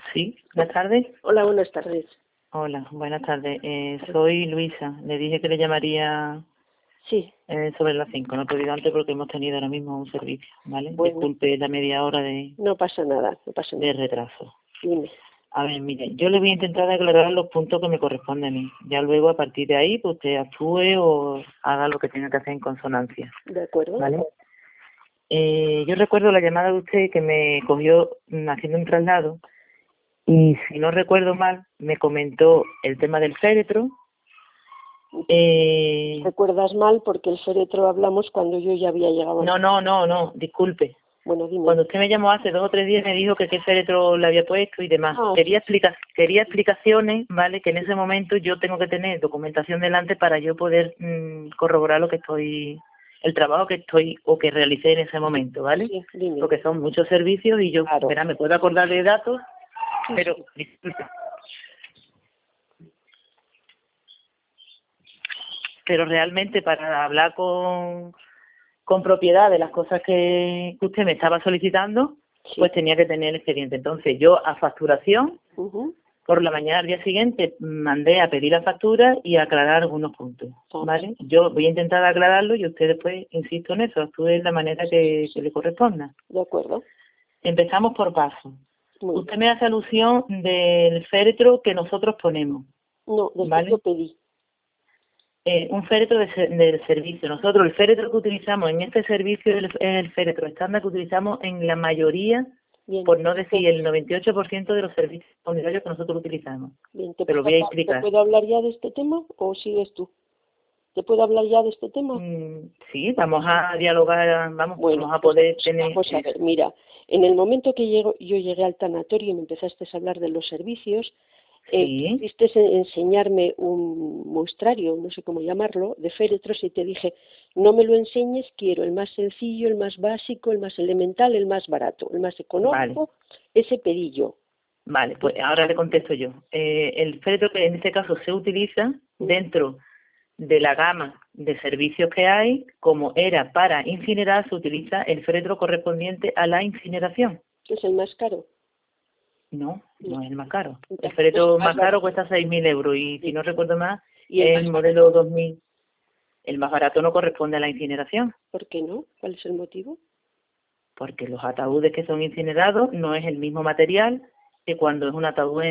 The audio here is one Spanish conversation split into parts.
Sí, buenas tardes. Hola, buenas tardes. Hola, buenas tardes. Soy Luisa. Le dije que le llamaría Sí, sobre las 5. No he podido antes porque hemos tenido ahora mismo un servicio, ¿vale? bueno, Disculpe la media hora de no pasa nada, no pasa de nada. retraso. Dime, A ver, mire, yo le voy a intentar aclarar los puntos que me corresponden a mí. Ya luego, a partir de ahí, pues usted actúe o haga lo que tenga que hacer en consonancia, ¿de acuerdo? ¿vale? Yo recuerdo la llamada de usted que me cogió haciendo un traslado y, si no recuerdo mal, me comentó el tema del féretro. Recuerdas mal porque el féretro hablamos cuando yo ya había llegado. No, disculpe. Bueno, dime. Cuando usted me llamó hace 2 o 3 días me dijo que qué féretro le había puesto y demás. Quería explicaciones, ¿vale? Que en ese momento yo tengo que tener documentación delante para yo poder corroborar el trabajo que estoy o que realicé en ese momento, ¿vale? Sí, dime. Porque son muchos servicios y yo, Claro. verá, me puedo acordar de datos, Sí, pero sí. disculpe. Pero realmente para hablar con propiedad de las cosas que usted me estaba solicitando, Sí. pues tenía que tener el expediente. Entonces yo a facturación, Ujú. por la mañana al día siguiente, mandé a pedir la factura y a aclarar algunos puntos, ¿vale? Yo voy a intentar aclararlo y usted después, insisto en eso, actúe de la manera que le corresponda. De acuerdo. Empezamos por paso. Muy Usted me hace alusión del féretro que nosotros ponemos, bien. No, del ¿vale? que yo pedí. Un féretro del servicio. Nosotros el féretro que utilizamos en este servicio es el féretro estándar que utilizamos en la mayoría, Bien. por no decir el 98% de los servicios comunitarios que nosotros utilizamos. Bien, Te lo voy a explicar. ¿te puedo hablar ya de este tema o sigues tú? ¿Te puedo hablar ya de este tema? Sí, vamos a dialogar, Bueno, vamos a poder tener... vamos a ver, mira, en el momento que yo llegué al tanatorio y me empezaste a hablar de los servicios, Sí, quisiste enseñarme un muestrario, no sé cómo llamarlo, de féretros y te dije, no me lo enseñes, quiero el más sencillo, el más básico, el más elemental, el más barato, el más económico, ese pedí yo. Vale, pues ahora le contesto yo. El féretro que en este caso se utiliza dentro de la gama de servicios que hay, como era para incinerar, se utiliza el féretro correspondiente a la incineración. ¿Es el más caro? No es el más caro. El féretro más caro cuesta 6.000 euros y, si no recuerdo más, es el modelo 2000. El más barato no corresponde a la incineración. ¿Por qué no? ¿Cuál es el motivo? Porque los ataúdes que son incinerados no es el mismo material que cuando es un ataúd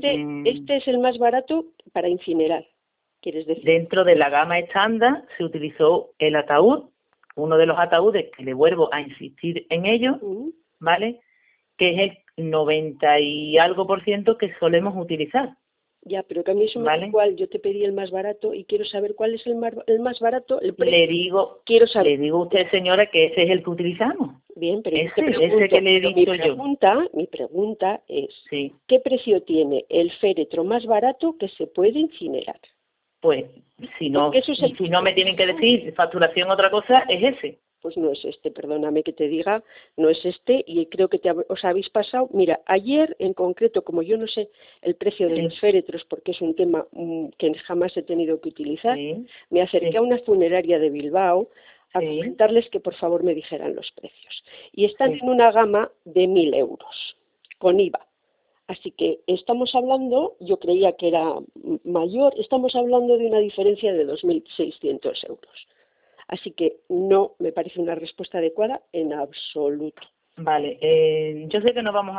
Este es el más barato para incinerar, ¿quieres decir? Dentro de la gama estándar se utilizó el ataúd, uno de los ataúdes que le vuelvo a insistir en ello, ¿vale? Que es el 90 y algo % que solemos utilizar. Ya, pero que a mí eso me da igual, yo te pedí el más barato y quiero saber cuál es el más barato, el precio. Le digo a usted, señora, que ese es el que utilizamos. Bien, pero ese que le he dicho yo. Mi pregunta es, sí. ¿Qué precio tiene el féretro más barato que se puede incinerar? Pues, si no me tienen que decir facturación otra cosa, es ese. Pues no es este, perdóname que te diga, no es este, y creo que os habéis pasado. Mira, ayer en concreto, como yo no sé el precio de los féretros, porque es un tema que jamás he tenido que utilizar, me acerqué a una funeraria de Bilbao a comentarles que por favor me dijeran los precios. Y están en una gama de 1.000 euros, con IVA. Así que estamos hablando, yo creía que era mayor, estamos hablando de una diferencia de 2.600 euros. Así que no me parece una respuesta adecuada en absoluto. Vale, yo sé que no vamos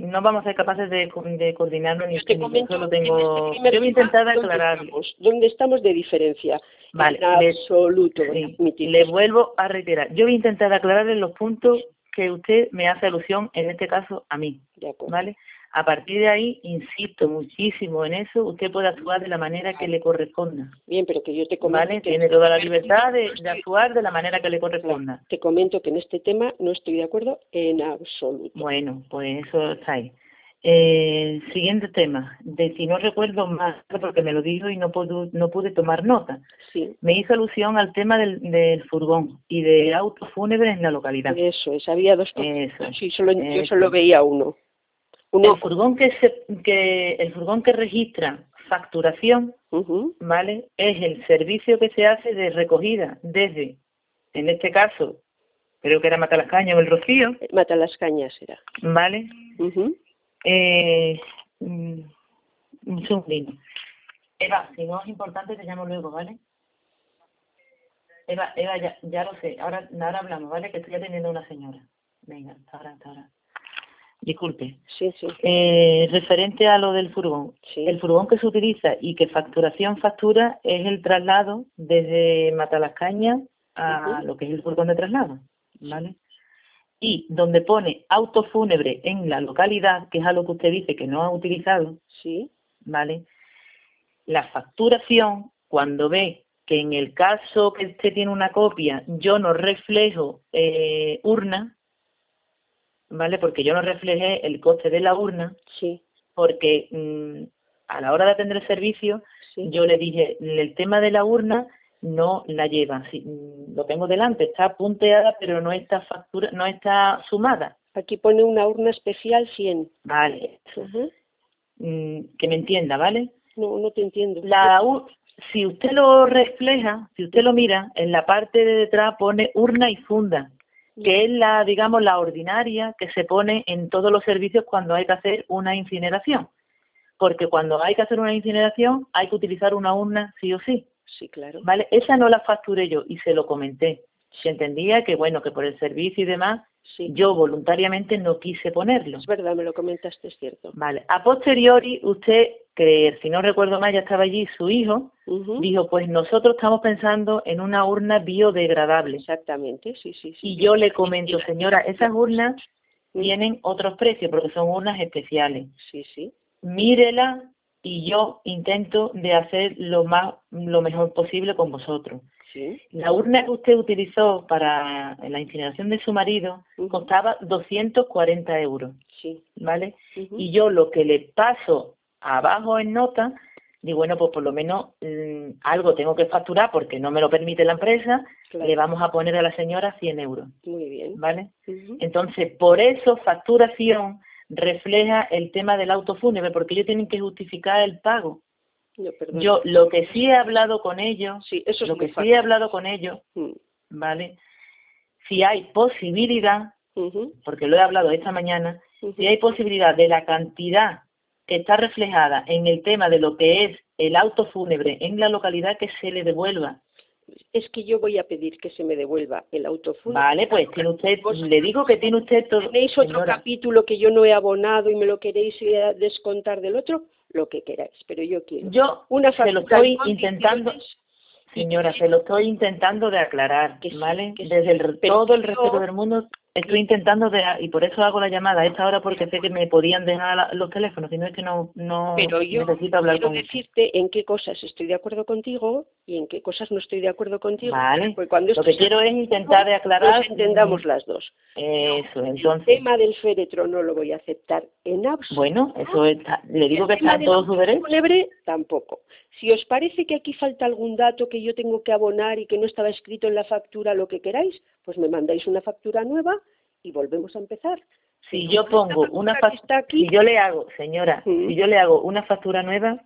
a ser capaces de coordinarnos, ni yo solo tengo... Yo voy a intentar aclararlo. ¿Dónde estamos de diferencia? Vale, en absoluto. Le vuelvo a reiterar. Yo voy a intentar aclararle los puntos que usted me hace alusión, en este caso, a mí. De acuerdo. ¿Vale? A partir de ahí, insisto muchísimo en eso, usted puede actuar de la manera que le corresponda. Bien, pero que yo te comento... ¿Vale? Tiene toda la libertad de actuar de la manera que le corresponda. Te comento que en este tema no estoy de acuerdo en absoluto. Bueno, pues eso está ahí. Siguiente tema. Si no recuerdo más, porque me lo dijo y no pude tomar nota. Sí. Me hizo alusión al tema del furgón y de autos fúnebres en la localidad. Eso es, había dos. Eso. Sí, yo solo veía uno. El furgón que registra facturación, ¿vale? Es el servicio que se hace de recogida desde, en este caso, creo que era Matalascañas o El Rocío. Matalascañas era. ¿Vale? mm, un segundito. Eva, si no es importante te llamo luego, ¿vale? Eva, ya lo sé. Ahora hablamos, ¿vale? Que estoy atendiendo a una señora. Venga, hasta ahora. Disculpe. Sí, sí. Referente a lo del furgón. Sí. El furgón que se utiliza y que facturación factura es el traslado desde Matalascañas a lo que es el furgón de traslado, ¿vale? Y donde pone auto fúnebre en la localidad, que es a lo que usted dice que no ha utilizado, sí, ¿vale? La facturación, cuando ve que en el caso que usted tiene una copia, yo no reflejo urna, ¿vale? Porque yo no reflejé el coste de la urna, sí, porque a la hora de atender el servicio, sí. yo le dije, el tema de la urna no la llevan. Sí, lo tengo delante, está punteada, pero no está factura, no está sumada. Aquí pone una urna especial 100. Vale. Que me entienda, ¿vale? No te entiendo. Si usted lo refleja, si usted lo mira, en la parte de detrás pone urna y funda, que es la, digamos, la ordinaria que se pone en todos los servicios cuando hay que hacer una incineración. Porque cuando hay que hacer una incineración hay que utilizar una urna sí o sí. Sí, claro. ¿Vale? Esa no la facturé yo y se lo comenté. Se entendía que, bueno, que por el servicio y demás, sí, yo voluntariamente no quise ponerlo. Es verdad, me lo comentaste, es cierto. Vale. A posteriori, usted, que si no recuerdo mal ya estaba allí, su hijo, dijo, pues nosotros estamos pensando en una urna biodegradable. Exactamente, sí. Y yo le comento, señora, esas urnas tienen otros precios porque son urnas especiales. Sí. Mírela y yo intento de hacer lo mejor posible con vosotros. Sí. La urna que usted utilizó para la incineración de su marido costaba 240 euros, sí, ¿vale? Y yo lo que le paso abajo en nota, digo, bueno, pues por lo menos algo tengo que facturar porque no me lo permite la empresa, claro. Le vamos a poner a la señora 100 euros. Muy bien. ¿Vale? Entonces, por eso facturación refleja el tema del auto fúnebre, porque ellos tienen que justificar el pago. No, yo lo que sí he hablado con ellos, sí, eso es lo que fácil. sí he hablado con ellos, ¿vale? Si hay posibilidad, porque lo he hablado esta mañana, si hay posibilidad de la cantidad que está reflejada en el tema de lo que es el auto fúnebre en la localidad, que se le devuelva. Es que yo voy a pedir que se me devuelva el auto fúnebre. Vale, pues tiene usted, le digo que tiene usted todo. ¿Tenéis otro capítulo que yo no he abonado y me lo queréis descontar del otro? Lo que queráis, pero yo quiero. Se lo estoy intentando, señora, se lo estoy intentando de aclarar, ¿vale? Desde todo el respeto del mundo estoy intentando y por eso hago la llamada a esta hora, porque sé que me podían dejar los teléfonos, si no es que no pero yo necesito hablar con decirte en qué cosas estoy de acuerdo contigo y en qué cosas no estoy de acuerdo contigo. Vale, pues cuando lo que quiero es intentar de aclarar. Nos entendamos las dos. Eso, entonces. El tema del féretro no lo voy a aceptar en absoluto. Bueno, eso está, le digo que está en todo su derecho. Fúnebre, tampoco. Si os parece que aquí falta algún dato que yo tengo que abonar y que no estaba escrito en la factura, lo que queráis, pues me mandáis una factura nueva y volvemos a empezar. Si yo pongo una factura, si yo le hago, señora, si yo le hago una factura nueva,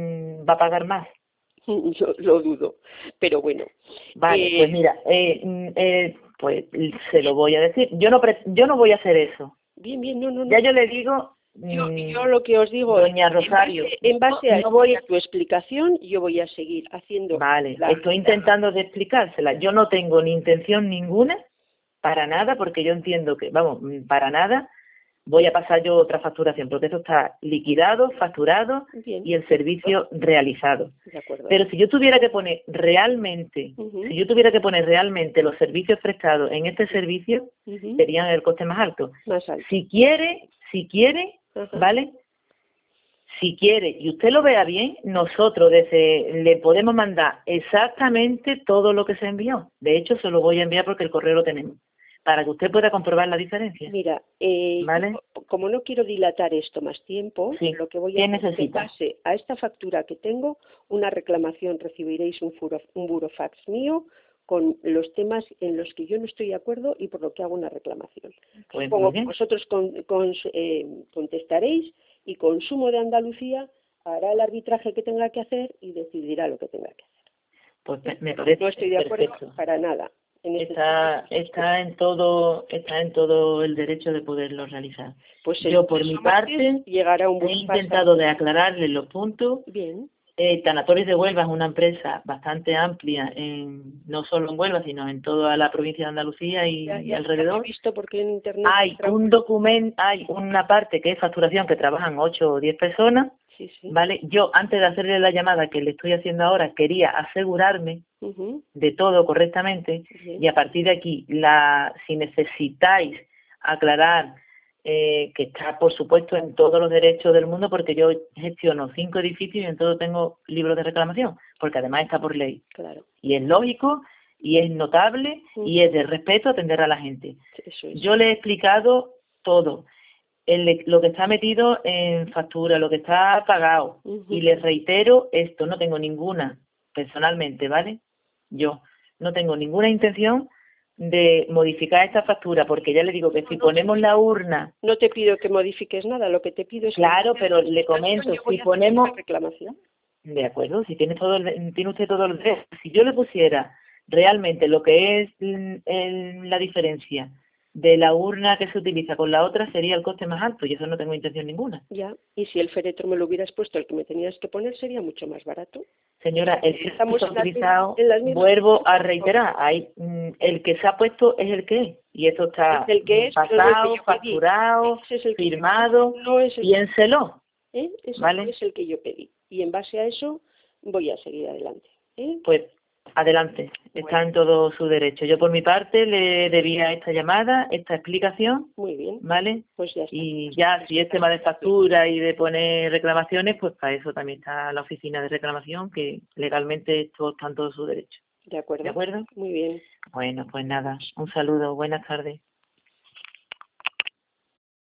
va a pagar más. Yo lo dudo, pero bueno. Vale, pues mira, pues se lo voy a decir. Yo no voy a hacer eso. Bien, no. Ya yo le digo. Yo lo que os digo, doña Rosario, en base a tu explicación, yo voy a seguir haciendo. Vale, estoy intentando de explicársela. Yo no tengo ni intención ninguna, para nada, porque yo entiendo que, vamos, para nada voy a pasar yo otra facturación, porque eso está liquidado, facturado. Bien. Y el servicio realizado. De acuerdo. Pero si yo tuviera que poner realmente, los servicios prestados en este servicio, serían el coste más alto. Más alto. Si quiere, ¿vale? Si quiere y usted lo vea bien, nosotros le podemos mandar exactamente todo lo que se envió. De hecho, se lo voy a enviar porque el correo lo tenemos, para que usted pueda comprobar la diferencia. Mira, ¿vale? Como no quiero dilatar esto más tiempo, lo que voy a hacer es que pase a esta factura que tengo una reclamación, recibiréis un burofax mío con los temas en los que yo no estoy de acuerdo y por lo que hago una reclamación. Pues supongo que vosotros contestaréis y Consumo de Andalucía hará el arbitraje que tenga que hacer y decidirá lo que tenga que hacer. Pues me parece no estoy de acuerdo para nada. está en todo el derecho de poderlo realizar. Pues yo por mi parte llegará un buen he intentado de aclararle los puntos. Bien. Tanatorios de Huelva es una empresa bastante amplia, no solo en Huelva, sino en toda la provincia de Andalucía y alrededor. He visto porque en internet hay una parte que es facturación, que trabajan 8 o 10 personas, sí. ¿Vale? Yo, antes de hacerle la llamada que le estoy haciendo ahora, quería asegurarme de todo correctamente. Y a partir de aquí, si necesitáis aclarar, que está, por supuesto, en todos los derechos del mundo, porque yo gestiono 5 edificios y en todo tengo libros de reclamación, porque además está por ley. Claro. Y es lógico, y es notable, y es de respeto atender a la gente. Eso es. Yo le he explicado todo. Lo que está metido en factura, lo que está pagado. Y les reitero esto, no tengo ninguna, personalmente, ¿vale? Yo no tengo ninguna intención de modificar esta factura, porque ya le digo que si ponemos la urna... No te pido que modifiques nada, lo que te pido es... Claro, pero le comento, si ponemos... reclamación. De acuerdo, si tiene usted todo el derecho. Si yo le pusiera realmente lo que es la diferencia de la urna que se utiliza con la otra, sería el coste más alto, y eso no tengo intención ninguna. Ya, y si el féretro me lo hubieras puesto, el que me tenías que poner, sería mucho más barato. Señora, el que se ha utilizado, vuelvo a reiterar, el que se ha puesto es el que es, y esto está el que es, pasado, facturado, firmado, piénselo. ¿Vale? No es el que yo pedí, y en base a eso voy a seguir adelante. Pues adelante, está en todo su derecho. Yo por mi parte le debía esta llamada, esta explicación. Muy bien. ¿Vale? Pues ya está. Y ya, si es tema de factura y de poner reclamaciones, pues para eso también está la oficina de reclamación, que legalmente esto está en todo su derecho. De acuerdo. ¿De acuerdo? Muy bien. Bueno, pues nada, un saludo, buenas tardes.